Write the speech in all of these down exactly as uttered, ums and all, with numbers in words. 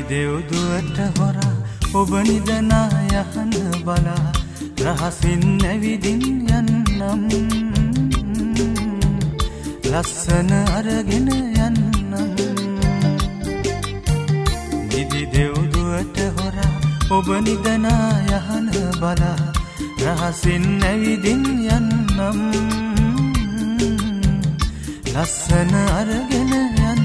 දෙව්දුවට හොරා ඔබ නිදනා යහන බලා රහසින් ඇවිදින් යන්නම් ලස්සන අරගෙන යන්නම් නිදි දෙව්දුවට හොරා ඔබ නිදනා යහන බලා රහසින් ඇවිදින් යන්නම් ලස්සන අරගෙන යන්නම්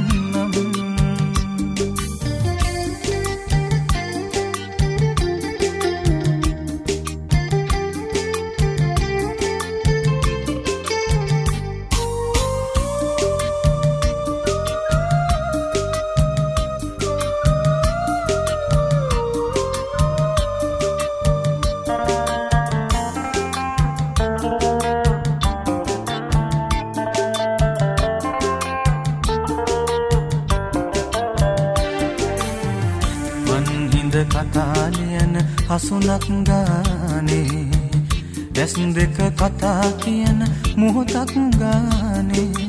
කතාලියන හසුනක් ගානේ දැස් දෙක කතා කියන මොහොතක් ගානේ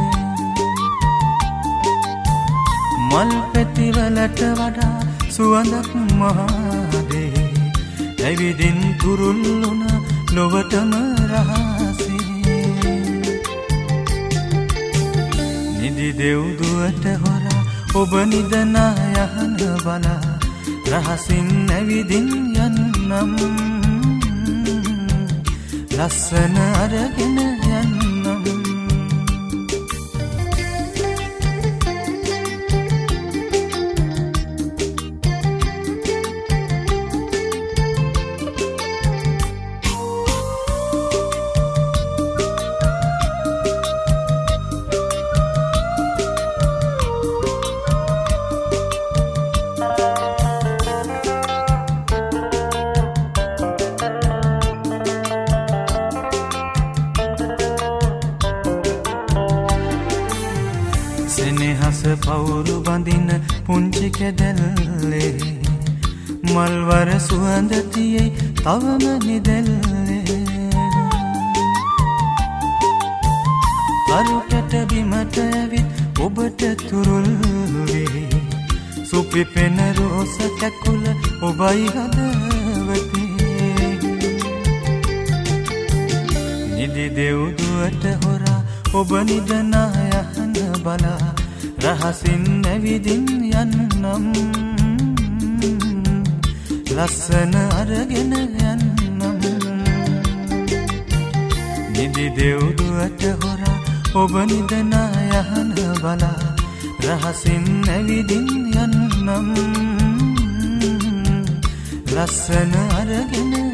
මල් පෙතිවලට වඩා සුවඳක් මහදේ ඇවිදින් තුරුල්ලුන ලොවටම රහසේ නිදි දෙව්දුවට හොරා ඔබ නිදනා යහන බලා රහසින් ඇවිදින් යන්නම් ලස්සන අරගෙන යන්නම් සෙනෙහස පවුරු බඳින පුංචි කැදැල්ලේ මල්වර සුවඳ තියේ තවම නිදැල්ලේ අරුකට බිමට ඇවිත් ඔබට තුරුල් වේ සුපිපෙන රෝස කැකුල ඔබයි හදවතේ නිදි දෙව්දුවට හොරා ඔබ නිදනා යහන බලා රහසින් ඇවිදින් යන්නම් ලස්සන අරගෙන යන්නම් නිදි දෙව්දුවට හොරා ඔබ නිදනා යහන බලා රහසින් ඇවිදින් යන්නම් ලස්සන අරගෙන